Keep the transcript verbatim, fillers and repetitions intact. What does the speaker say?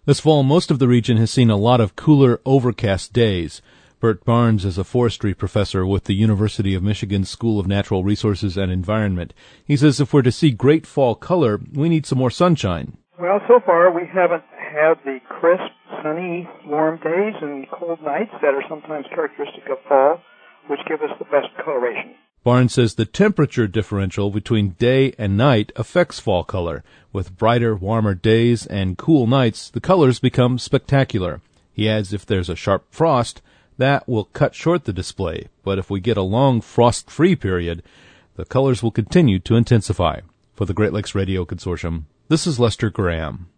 This fall, most of the region has seen a lot of cooler, overcast days. Bert Barnes is a forestry professor with the University of Michigan School of Natural Resources and Environment. He says if we're to see great fall color, we need some more sunshine. Well, so far we haven't had the crisp, sunny, warm days and cold nights that are sometimes characteristic of fall, which give us the best coloration. Barnes says the temperature differential between day and night affects fall color. With brighter, warmer days and cool nights, the colors become spectacular. He adds if there's a sharp frost, that will cut short the display, but if we get a long frost-free period, the colors will continue to intensify. For the Great Lakes Radio Consortium, this is Lester Graham.